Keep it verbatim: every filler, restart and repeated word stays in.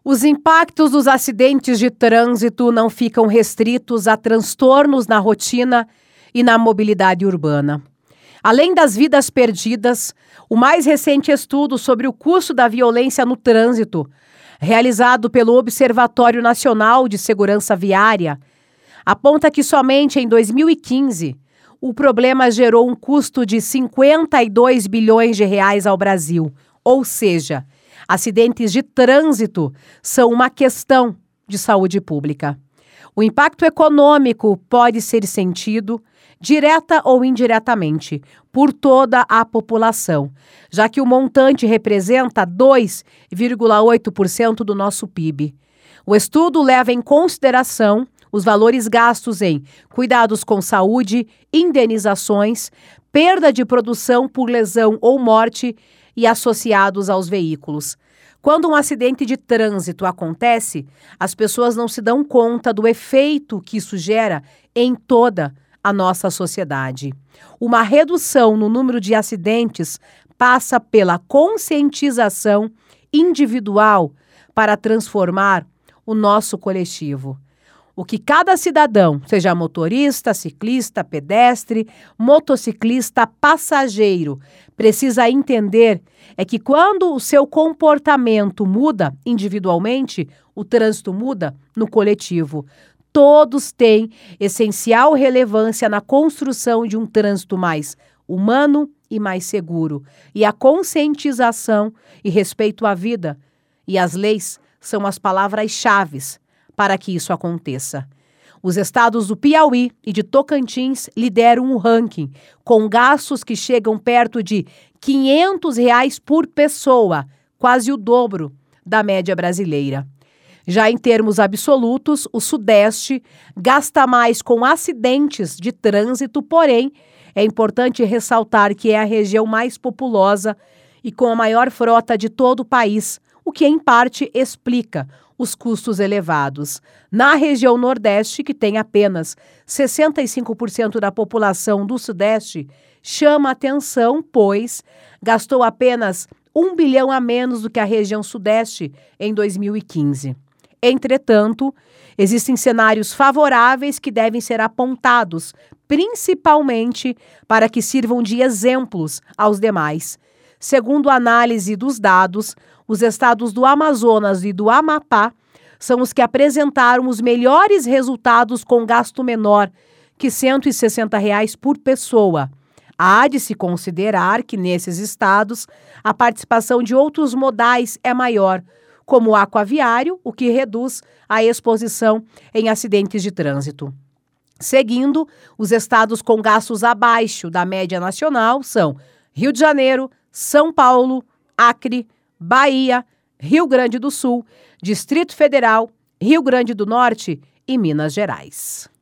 Os impactos dos acidentes de trânsito não ficam restritos a transtornos na rotina e na mobilidade urbana. Além das vidas perdidas, o mais recente estudo sobre o custo da violência no trânsito, realizado pelo Observatório Nacional de Segurança Viária, aponta que somente em dois mil e quinze o problema gerou um custo de cinquenta e dois bilhões de reais ao Brasil, ou seja, acidentes de trânsito são uma questão de saúde pública. O impacto econômico pode ser sentido, direta ou indiretamente, por toda a população, já que o montante representa dois vírgula oito por cento do nosso P I B. O estudo leva em consideração os valores gastos em cuidados com saúde, indenizações, perda de produção por lesão ou morte e associados aos veículos. Quando um acidente de trânsito acontece, as pessoas não se dão conta do efeito que isso gera em toda a nossa sociedade. Uma redução no número de acidentes passa pela conscientização individual para transformar o nosso coletivo. O que cada cidadão, seja motorista, ciclista, pedestre, motociclista, passageiro, precisa entender é que quando o seu comportamento muda individualmente, o trânsito muda no coletivo. Todos têm essencial relevância na construção de um trânsito mais humano e mais seguro. E a conscientização e respeito à vida e às leis são as palavras-chave para que isso aconteça. Os estados do Piauí e de Tocantins lideram o ranking, com gastos que chegam perto de quinhentos reais por pessoa, quase o dobro da média brasileira. Já em termos absolutos, o Sudeste gasta mais com acidentes de trânsito, porém, é importante ressaltar que é a região mais populosa e com a maior frota de todo o país, o que em parte explica os custos elevados. Na região Nordeste, que tem apenas sessenta e cinco por cento da população do Sudeste, chama atenção, pois gastou apenas um bilhão a menos do que a região Sudeste em dois mil e quinze. Entretanto, existem cenários favoráveis que devem ser apontados, principalmente para que sirvam de exemplos aos demais. Segundo a análise dos dados, os estados do Amazonas e do Amapá são os que apresentaram os melhores resultados com gasto menor que cento e sessenta reais por pessoa. Há de se considerar que nesses estados a participação de outros modais é maior, como o aquaviário, o que reduz a exposição em acidentes de trânsito. Seguindo, os estados com gastos abaixo da média nacional são Rio de Janeiro, São Paulo, Acre, Bahia, Rio Grande do Sul, Distrito Federal, Rio Grande do Norte e Minas Gerais.